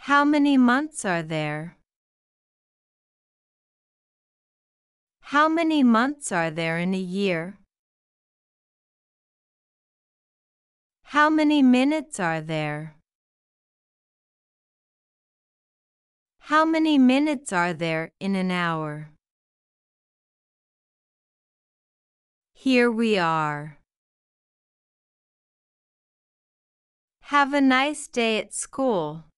How many months are there? How many months are there in a year? How many minutes are there? How many minutes are there in an hour? Here we are. Have a nice day at school.